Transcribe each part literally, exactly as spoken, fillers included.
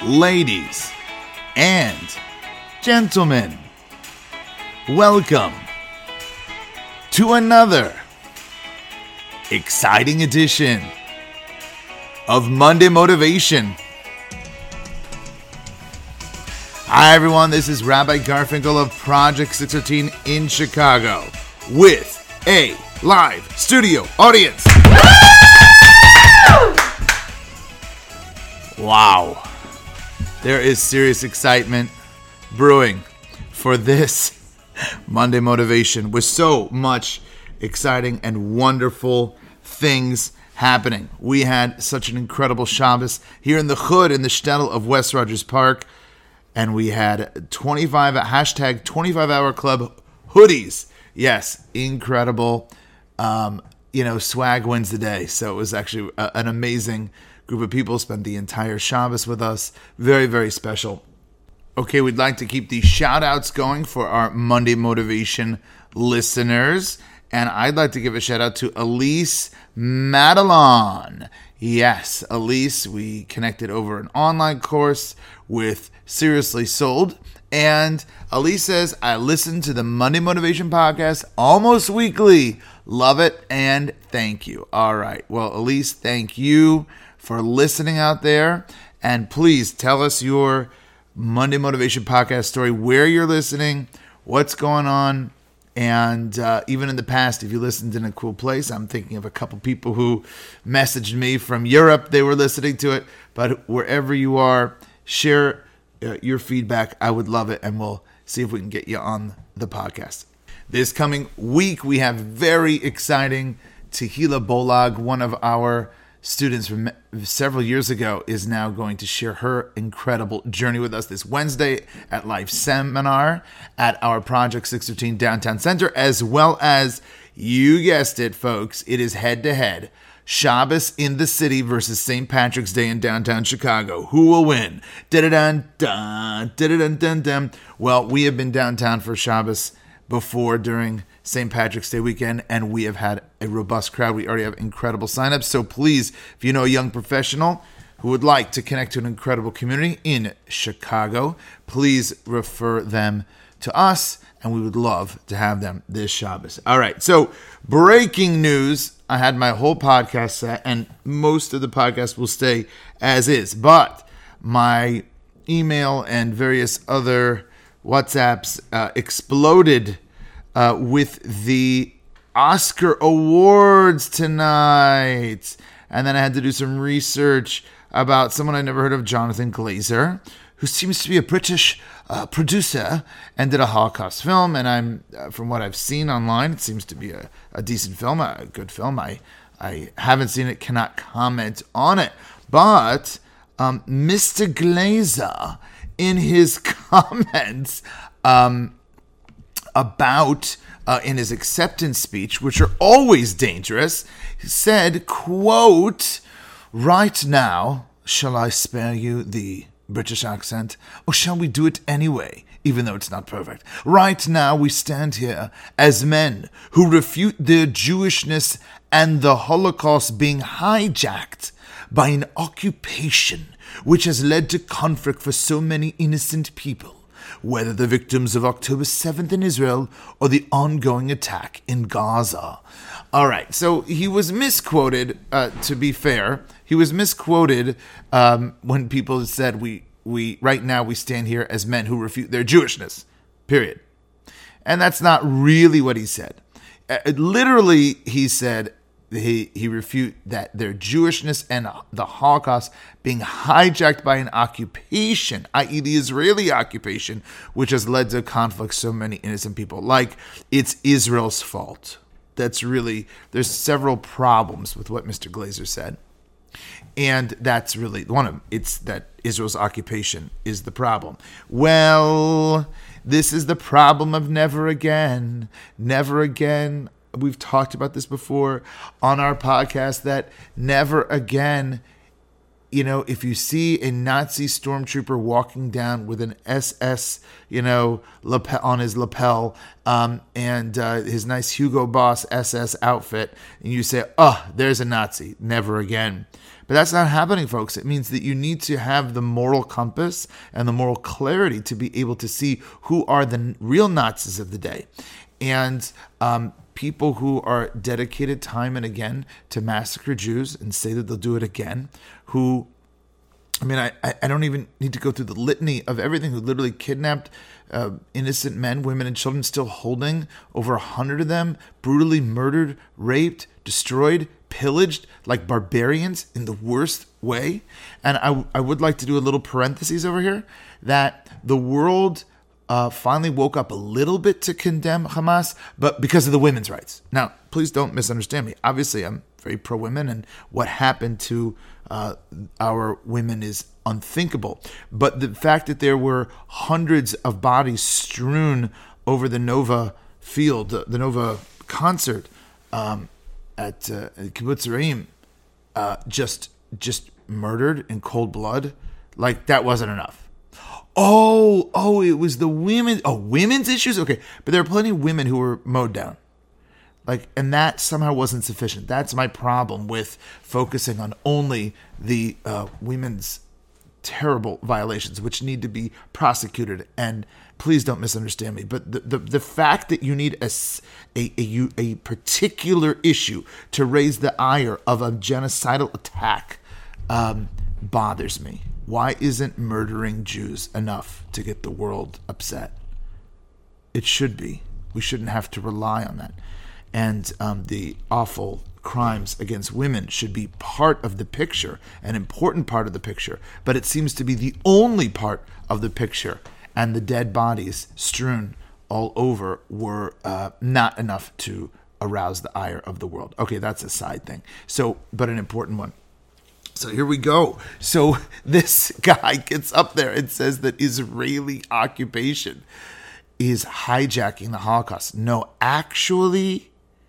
ladies and gentlemen, welcome to another exciting edition of Monday Motivation. Hi everyone, this is Rabbi Garfinkel of Project six thirteen in Chicago with a live studio audience. Wow. There is serious excitement brewing for this Monday Motivation with so much exciting and wonderful things happening. We had such an incredible Shabbos here in the Chud in the shtetl of West Rogers Park, and we had twenty-five hashtag twenty-five hour club hoodies. Yes, incredible. Um, you know, swag wins the day. So it was actually a, an amazing group of people. Spent the entire Shabbos with us. Very, very special. Okay, we'd like to keep the shout outs going for our Monday Motivation listeners. And I'd like to give a shout out to Elise Madelon. Yes, Elise, we connected over an online course with Seriously Sold. And Elise says, I listen to the Monday Motivation podcast almost weekly. Love it and thank you. All right. Well, Elise, thank you for listening out there. And please tell us your Monday Motivation podcast story, where you're listening, what's going on. And uh, even in the past, if you listened in a cool place, I'm thinking of a couple people who messaged me from Europe. They were listening to it. But wherever you are, share uh, your feedback. I would love it. And we'll see if we can get you on the podcast. This coming week, we have very exciting Tehila Bolag, one of our students from several years ago, is now going to share her incredible journey with us this Wednesday at Live Seminar at our Project six thirteen Downtown Center, as well as, you guessed it, folks, it is head-to-head. Shabbos in the city versus Saint Patrick's Day in downtown Chicago. Who will win? Da-da-dun-dun, da-da-dun-dun-dun. Well, we have been downtown for Shabbos before during Saint Patrick's Day weekend, and we have had a robust crowd. We already have incredible signups. So please, if you know a young professional who would like to connect to an incredible community in Chicago, please refer them to us, and we would love to have them this Shabbos. All right, so breaking news. I had my whole podcast set, and most of the podcast will stay as is, but my email and various other WhatsApps uh, exploded uh, with the Oscar Awards tonight. And then I had to do some research about someone I'd never heard of, Jonathan Glazer, who seems to be a British uh, producer and did a Holocaust film. And I'm, uh, from what I've seen online, it seems to be a, a decent film, a good film. I, I haven't seen it, cannot comment on it. But um, Mister Glazer, in his comments um, about, uh, in his acceptance speech, which are always dangerous, said, quote, right now, shall I spare you the British accent, or shall we do it anyway, even though it's not perfect? Right now, we stand here as men who refute their Jewishness and the Holocaust being hijacked by an occupation which has led to conflict for so many innocent people, whether the victims of October seventh in Israel or the ongoing attack in Gaza. All right, so he was misquoted, uh, to be fair. He was misquoted um, when people said, we, we right now we stand here as men who refute their Jewishness, period. And that's not really what he said. Uh, literally, he said, He he refute that their Jewishness and the Holocaust being hijacked by an occupation, that is the Israeli occupation, which has led to conflict so many innocent people. Like, it's Israel's fault. That's really, there's several problems with what Mister Glazer said. And that's really one of them. It's that Israel's occupation is the problem. Well, this is the problem of never again. Never again. We've talked about this before on our podcast, that never again, you know, if you see a Nazi stormtrooper walking down with an S S, you know, lapel, on his lapel, um, and uh, his nice Hugo Boss S S outfit, and you say, oh, there's a Nazi, never again. But that's not happening, folks. It means that you need to have the moral compass and the moral clarity to be able to see who are the real Nazis of the day. And um, people who are dedicated time and again to massacre Jews and say that they'll do it again, who, I mean, I, I don't even need to go through the litany of everything, who literally kidnapped uh, innocent men, women, and children, still holding over a hundred of them, brutally murdered, raped, destroyed, pillaged like barbarians in the worst way. And I, I would like to do a little parentheses over here that the world uh, finally woke up a little bit to condemn Hamas, but because of the women's rights. Now, please don't misunderstand me. Obviously, I'm very pro-women, and what happened to uh, our women is unthinkable. But the fact that there were hundreds of bodies strewn over the Nova field, the Nova concert, um, at uh, Kibbutz Reim, uh, just just murdered in cold blood, like that wasn't enough. Oh, oh, it was the women. Oh, women's issues. Okay, but there are plenty of women who were mowed down, like, and that somehow wasn't sufficient. That's my problem with focusing on only the uh, women's terrible violations, which need to be prosecuted. And please don't misunderstand me, but the, the, the fact that you need a, a, a, a particular issue to raise the ire of a genocidal attack um, bothers me. Why isn't murdering Jews enough to get the world upset? It should be. We shouldn't have to rely on that. And um, the awful crimes against women should be part of the picture, an important part of the picture, but it seems to be the only part of the picture, and the dead bodies strewn all over were uh, not enough to arouse the ire of the world. Okay, that's a side thing. So, but an important one. So here we go. So this guy gets up there and says that Israeli occupation is hijacking the Holocaust. No, actually,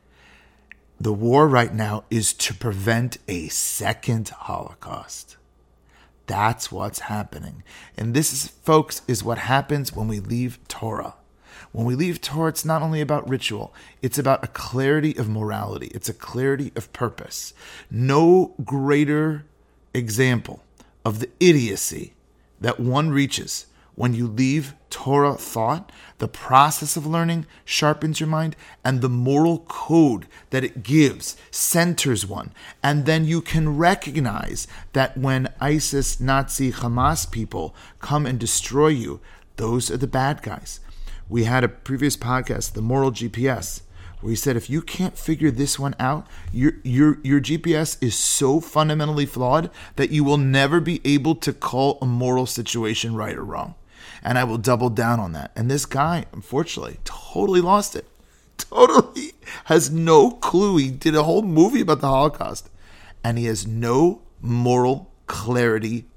the war right now is to prevent a second Holocaust. That's what's happening. And this, is, folks, is what happens when we leave Torah. When we leave Torah, it's not only about ritual. It's about a clarity of morality. It's a clarity of purpose. No greater example of the idiocy that one reaches when you leave Torah thought. The process of learning sharpens your mind, and the moral code that it gives centers one. And then you can recognize that when ISIS, Nazi, Hamas people come and destroy you, those are the bad guys. We had a previous podcast, The Moral G P S, where he said if you can't figure this one out, your your your G P S is so fundamentally flawed that you will never be able to call a moral situation right or wrong. And I will double down on that. And this guy, unfortunately, totally lost it. Totally has no clue. He did a whole movie about the Holocaust, and he has no moral clarity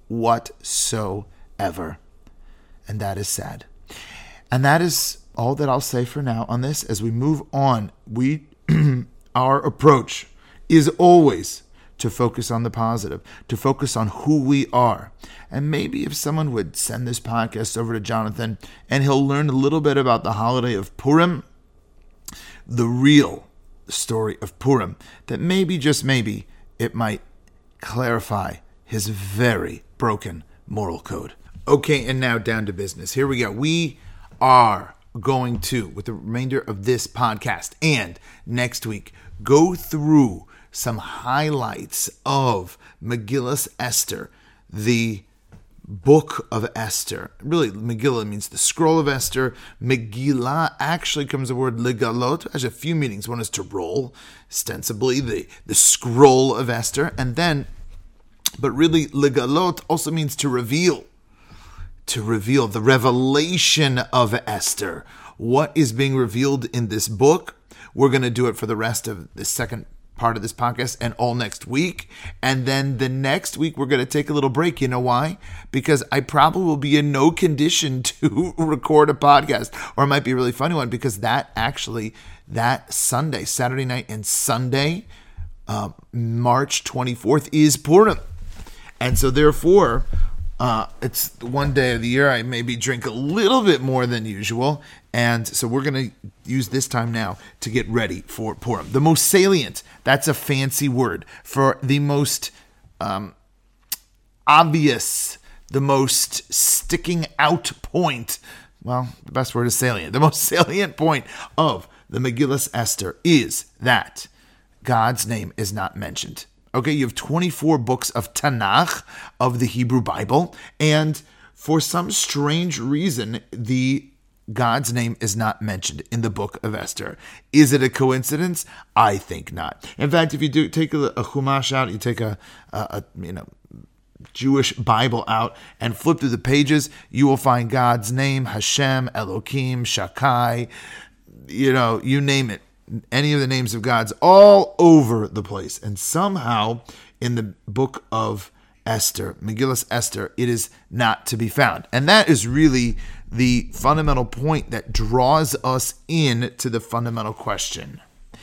whatsoever. And that is sad. And that is all that I'll say for now on this. As we move on, we our approach is always to focus on the positive, to focus on who we are. And maybe if someone would send this podcast over to Jonathan and he'll learn a little bit about the holiday of Purim, the real story of Purim, that maybe, just maybe, it might clarify his very broken moral code. Okay, and now down to business. Here we go. We are going to, with the remainder of this podcast and next week, go through some highlights of Megillas Esther, the book of Esther. Really, Megillah means the scroll of Esther. Megillah actually comes the word legalot. It has a few meanings. One is to roll, ostensibly the, the scroll of Esther. And then, but really, legalot also means to reveal. To reveal the revelation of Esther. What is being revealed in this book? We're going to do it for the rest of the second part of this podcast and all next week. And then the next week, we're going to take a little break. You know why? Because I probably will be in no condition to record a podcast, or it might be a really funny one, because that actually, that Sunday, Saturday night and Sunday, uh, March twenty-fourth is Purim. And so therefore, Uh, it's one day of the year I maybe drink a little bit more than usual. And so we're going to use this time now to get ready for Purim. The most salient, that's a fancy word, for the most um, obvious, the most sticking out point, well, the best word is salient, the most salient point of the Megillas Esther is that God's name is not mentioned. Okay, you have twenty-four books of Tanakh, of the Hebrew Bible, and for some strange reason, the God's name is not mentioned in the book of Esther. Is it a coincidence? I think not. In fact, if you do take a, a Chumash out, you take a, a, a you know Jewish Bible out and flip through the pages, you will find God's name, Hashem, Elohim, Shakai, you know, you name it. Any of the names of God's all over the place. And somehow in the book of Esther, Megillas Esther, it is not to be found. And that is really the fundamental point that draws us in to the fundamental question.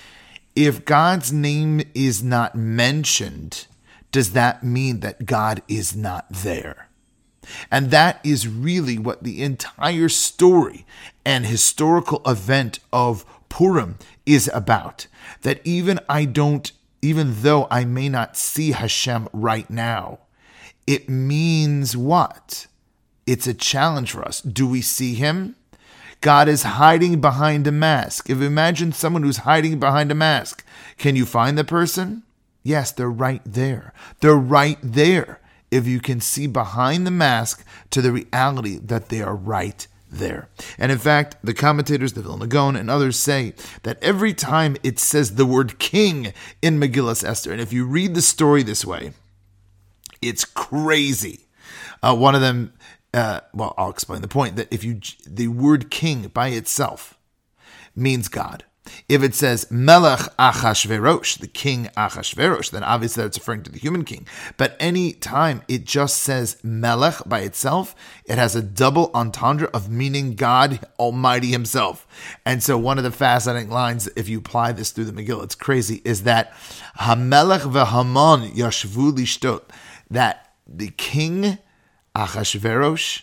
If God's name is not mentioned, does that mean that God is not there? And that is really what the entire story and historical event of Purim is about. That even I don't, even though I may not see Hashem right now, it means what? It's a challenge for us. Do we see him? God is hiding behind a mask. If you imagine someone who's hiding behind a mask, can you find the person? Yes, they're right there. They're right there. If you can see behind the mask to the reality that they are right there. And in fact, the commentators, the Vilna Gaon and others say that every time it says the word king in Megillas Esther, and if you read the story this way, it's crazy. Uh, one of them, uh, well, I'll explain the point, that if you, the word king by itself means God. If it says Melech Achashverosh, the king Achashverosh, then obviously that's referring to the human king. But any time it just says Melech by itself, it has a double entendre of meaning God Almighty himself. And so one of the fascinating lines, if you apply this through the Megillah, it's crazy, is that HaMelech v'Haman yashvu lishtot, that the king Achashverosh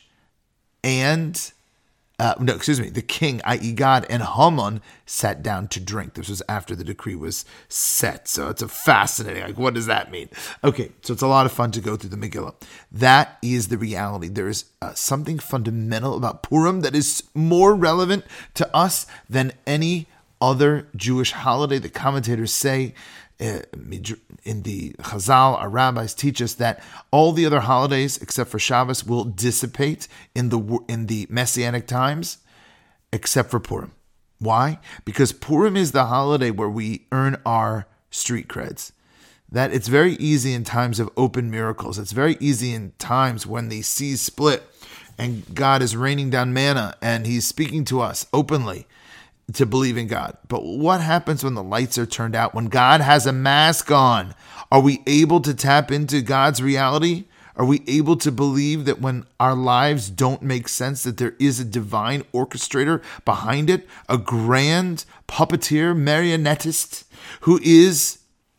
and Uh, no, excuse me, the king, that is. God, and Haman sat down to drink. This was after the decree was set. So it's a fascinating, like, what does that mean? Okay, so it's a lot of fun to go through the Megillah. That is the reality. There is uh, something fundamental about Purim that is more relevant to us than any other Jewish holiday. The commentators say, uh, in the Chazal, our rabbis teach us that all the other holidays except for Shabbos will dissipate in the in the Messianic times, except for Purim. Why? Because Purim is the holiday where we earn our street creds. That it's very easy in times of open miracles. It's very easy in times when the seas split and God is raining down manna and he's speaking to us openly to believe in God. But what happens when the lights are turned out? When God has a mask on, are we able to tap into God's reality? Are we able to believe that when our lives don't make sense, that there is a divine orchestrator behind it, a grand puppeteer, marionettist, who is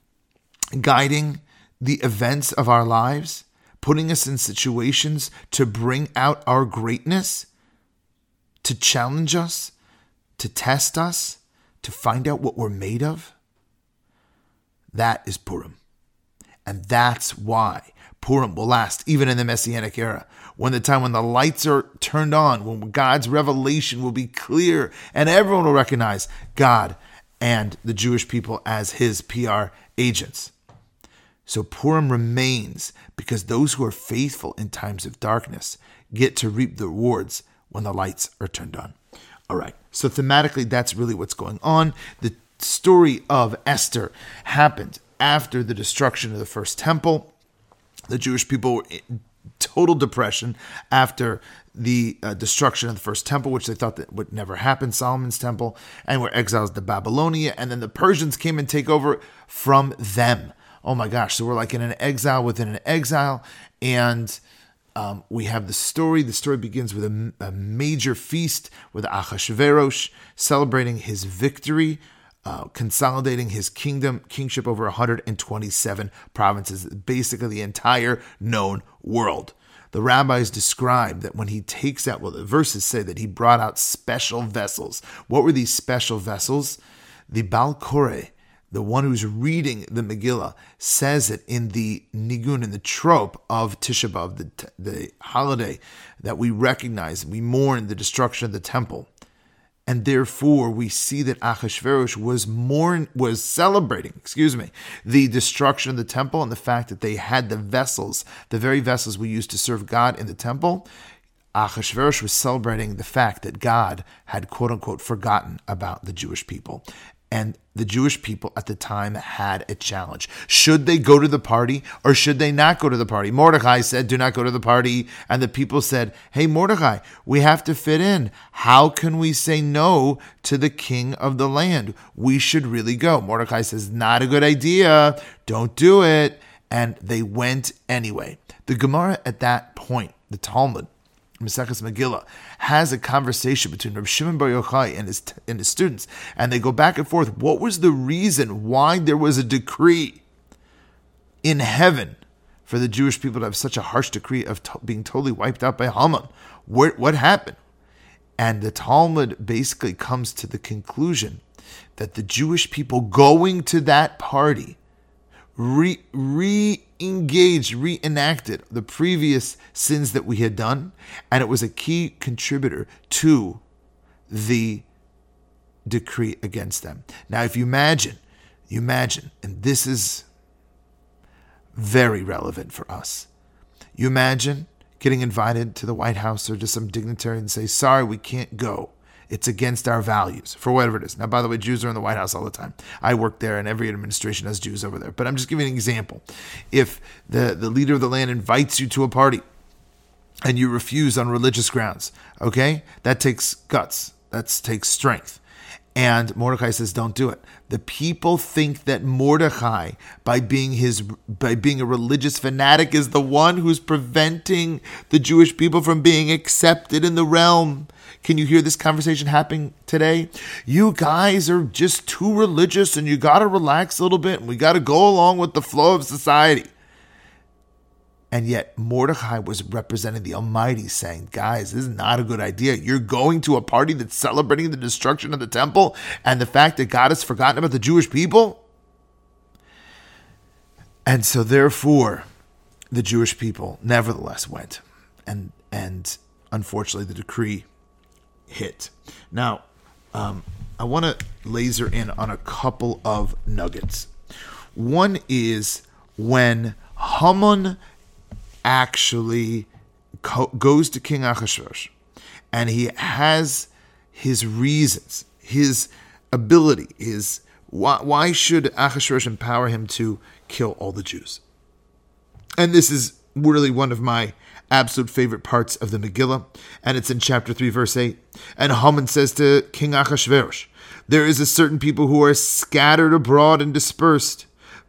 guiding the events of our lives, putting us in situations to bring out our greatness, to challenge us, to test us, to find out what we're made of? That is Purim. And that's why Purim will last even in the Messianic era, when the time when the lights are turned on, when God's revelation will be clear and everyone will recognize God and the Jewish people as his P R agents. So Purim remains because those who are faithful in times of darkness get to reap the rewards when the lights are turned on. All right, so thematically, that's really what's going on. The story of Esther happened after the destruction of the first temple. The Jewish people were in total depression after the uh, destruction of the first temple, which they thought that would never happen, Solomon's temple, and were exiled to Babylonia. And then the Persians came and take over from them. Oh my gosh, so we're like in an exile within an exile, and Um, we have the story. The story begins with a, a major feast with Achashverosh celebrating his victory, uh, consolidating his kingdom, kingship over one hundred twenty-seven provinces, basically the entire known world. The rabbis describe that when he takes out, well, the verses say that he brought out special vessels. What were these special vessels? The Baal Koreh, the one who's reading the Megillah, says it in the nigun, in the trope of Tisha B'Av, the, the holiday that we recognize, we mourn the destruction of the temple. And therefore, we see that Achashverosh was mourn, was celebrating, excuse me, the destruction of the temple and the fact that they had the vessels, the very vessels we used to serve God in the temple. Achashverosh was celebrating the fact that God had, quote unquote, forgotten about the Jewish people. And the Jewish people at the time had a challenge. Should they go to the party or should they not go to the party? Mordechai said, do not go to the party. And the people said, hey, Mordechai, we have to fit in. How can we say no to the king of the land? We should really go. Mordechai says, not a good idea. Don't do it. And they went anyway. The Gemara at that point, the Talmud, Maseches Megillah, has a conversation between Reb Shimon Bar Yochai and his and his students, and they go back and forth. What was the reason why there was a decree in heaven for the Jewish people to have such a harsh decree of to- being totally wiped out by Haman? What, what happened? And the Talmud basically comes to the conclusion that the Jewish people going to that party re re-engaged, reenacted the previous sins that we had done, and it was a key contributor to the decree against them. Now, if you imagine, you imagine, and this is very relevant for us, you imagine getting invited to the White House or to some dignitary and say, sorry, we can't go. It's against our values, for whatever it is. Now, by the way, Jews are in the White House all the time. I work there, and every administration has Jews over there. But I'm just giving an example. If the, the leader of the land invites you to a party and you refuse on religious grounds, okay, that takes guts. That takes strength. And Mordechai says, don't do it. The people think that Mordechai, by being his, by being a religious fanatic, is the one who's preventing the Jewish people from being accepted in the realm. Can you hear this conversation happening today? You guys are just too religious and you got to relax a little bit and we got to go along with the flow of society. And yet Mordechai was representing the Almighty, saying, guys, this is not a good idea. You're going to a party that's celebrating the destruction of the temple and the fact that God has forgotten about the Jewish people. And so therefore, the Jewish people nevertheless went. And, and unfortunately, the decree hit. Now, um, I want to laser in on a couple of nuggets. One is when Haman actually co- goes to King Achashverosh, and he has his reasons, his ability, his why, why should Achashverosh empower him to kill all the Jews? And this is really one of my absolute favorite parts of the Megillah, and it's in chapter three, verse eight. And Haman says to King Achashverosh, there is a certain people who are scattered abroad and dispersed.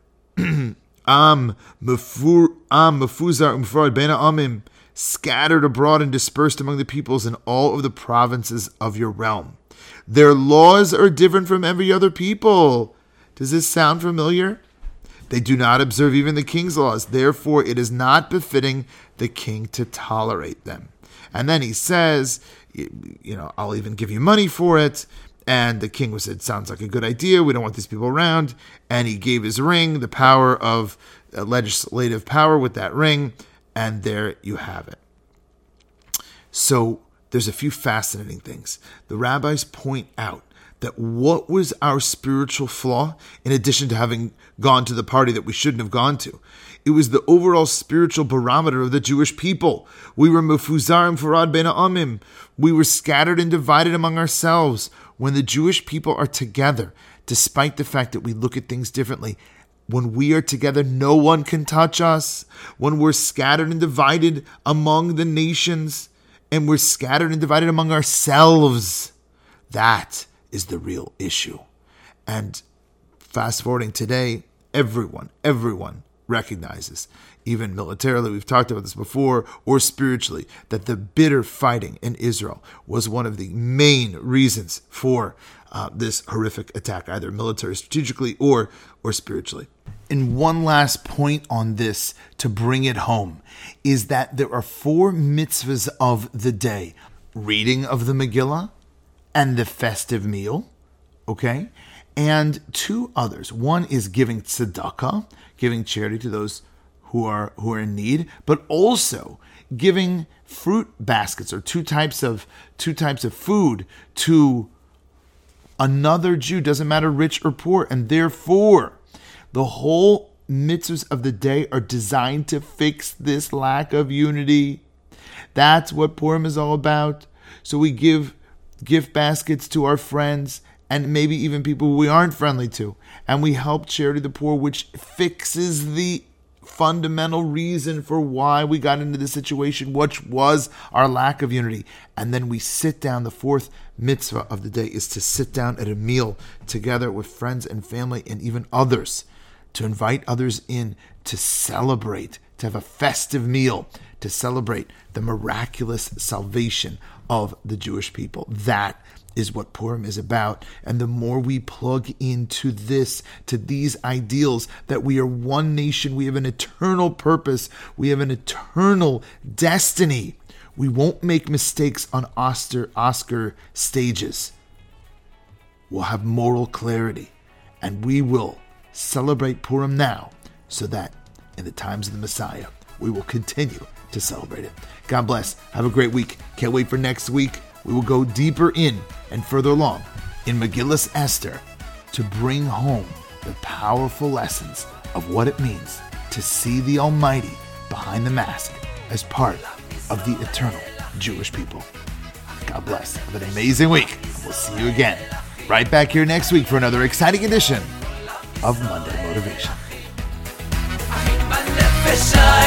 Am mefur am mefuzar umfarad bena amim, scattered abroad and dispersed among the peoples in all of the provinces of your realm. Their laws are different from every other people. Does this sound familiar? They do not observe even the king's laws. Therefore, it is not befitting the king to tolerate them. And then he says, you know, I'll even give you money for it. And the king said, sounds like a good idea. We don't want these people around. And he gave his ring, the power of uh, legislative power with that ring. And there you have it. So there's a few fascinating things. The rabbis point out that what was our spiritual flaw, in addition to having gone to the party that we shouldn't have gone to? It was the overall spiritual barometer of the Jewish people. We were mefuzarim farad ben amim. We were scattered and divided among ourselves. When the Jewish people are together, despite the fact that we look at things differently, when we are together, no one can touch us. When we're scattered and divided among the nations, and we're scattered and divided among ourselves, that is the real issue. And fast forwarding today, everyone, everyone recognizes, even militarily, we've talked about this before, or spiritually, that the bitter fighting in Israel was one of the main reasons for uh, this horrific attack, either military, strategically, or or spiritually. And one last point on this to bring it home is that there are four mitzvahs of the day: reading of the Megillah and the festive meal, okay? and two others. One is giving tzedakah, giving charity to those who are who are in need, but also giving fruit baskets or two types of two types of food to another Jew, doesn't matter rich or poor. And therefore, the whole mitzvahs of the day are designed to fix this lack of unity. That's what Purim is all about. So we give gift baskets to our friends and maybe even people who we aren't friendly to. And we help charity the poor, which fixes the fundamental reason for why we got into this situation, which was our lack of unity. And then we sit down. The fourth mitzvah of the day is to sit down at a meal together with friends and family and even others, to invite others in, to celebrate, to have a festive meal, to celebrate the miraculous salvation of the Jewish people. That is what Purim is about. And the more we plug into this, to these ideals, that we are one nation, we have an eternal purpose, we have an eternal destiny. We won't make mistakes on Oscar, Oscar stages. We'll have moral clarity, and we will celebrate Purim now, so that in the times of the Messiah, we will continue to celebrate it. God bless. Have a great week. Can't wait for next week. We will go deeper in and further along in Megillas Esther to bring home the powerful lessons of what it means to see the Almighty behind the mask as part of the eternal Jewish people. God bless. Have an amazing week. We'll see you again right back here next week for another exciting edition of Monday Motivation.